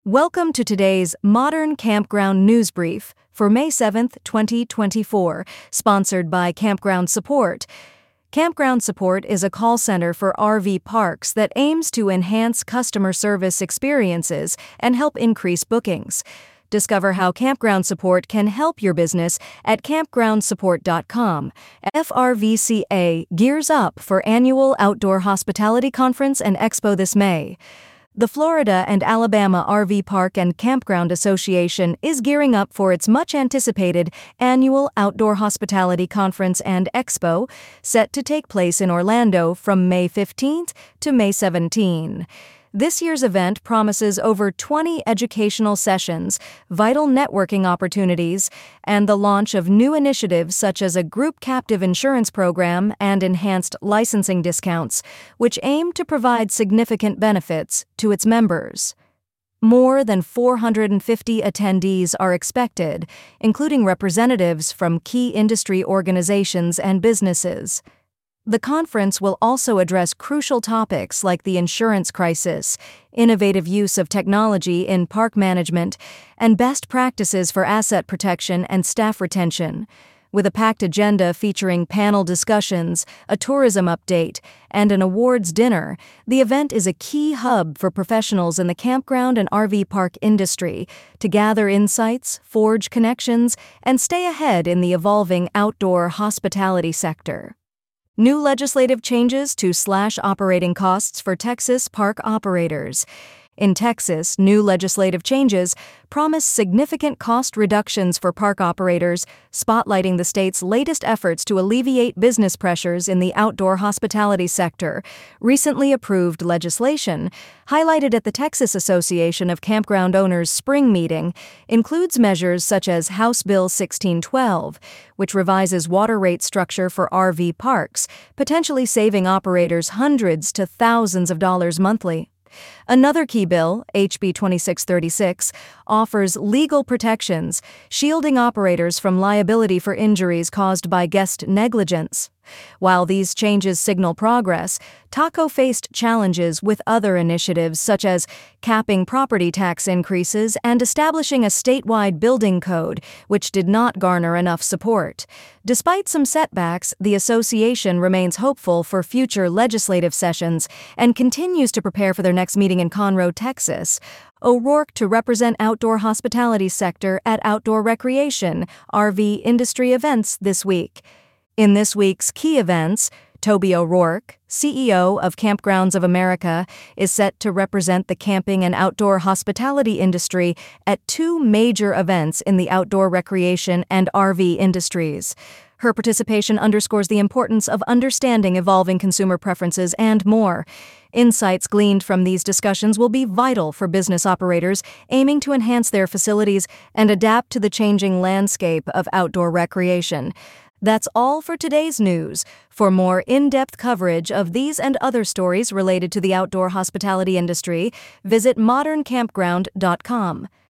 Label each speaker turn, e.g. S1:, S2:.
S1: Welcome to today's Modern Campground News Brief for May 7th, 2024, sponsored by Campground Support. Campground Support is a call center for RV parks that aims to enhance customer service experiences and help increase bookings. Discover how Campground Support can help your business at campgroundsupport.com. FRVCA gears up for annual Outdoor Hospitality Conference and Expo this May. The Florida and Alabama RV Park and Campground Association is gearing up for its much-anticipated annual Outdoor Hospitality Conference and Expo, set to take place in Orlando from May 15th to May 17. This year's event promises over 20 educational sessions, vital networking opportunities, and the launch of new initiatives such as a group captive insurance program and enhanced licensing discounts, which aim to provide significant benefits to its members. More than 450 attendees are expected, including representatives from key industry organizations and businesses. The conference will also address crucial topics like the insurance crisis, innovative use of technology in park management, and best practices for asset protection and staff retention. With a packed agenda featuring panel discussions, a tourism update, and an awards dinner, the event is a key hub for professionals in the campground and RV park industry to gather insights, forge connections, and stay ahead in the evolving outdoor hospitality sector. New legislative changes to slash operating costs for Texas park operators. In Texas, new legislative changes promise significant cost reductions for park operators, spotlighting the state's latest efforts to alleviate business pressures in the outdoor hospitality sector. Recently approved legislation, highlighted at the Texas Association of Campground Owners spring meeting, includes measures such as House Bill 1612, which revises water rate structure for RV parks, potentially saving operators hundreds to thousands of dollars monthly. Another key bill, HB 2636, offers legal protections, shielding operators from liability for injuries caused by guest negligence. While these changes signal progress, TACO faced challenges with other initiatives such as capping property tax increases and establishing a statewide building code, which did not garner enough support. Despite some setbacks, the association remains hopeful for future legislative sessions and continues to prepare for their next meeting in Conroe, Texas. O'Rourke to represent outdoor hospitality sector at Outdoor Recreation RV industry events this week. In this week's key events, Toby O'Rourke, CEO of Campgrounds of America, is set to represent the camping and outdoor hospitality industry at two major events in the outdoor recreation and RV industries. Her participation underscores the importance of understanding evolving consumer preferences and more. Insights gleaned from these discussions will be vital for business operators aiming to enhance their facilities and adapt to the changing landscape of outdoor recreation. That's all for today's news. For more in-depth coverage of these and other stories related to the outdoor hospitality industry, visit moderncampground.com.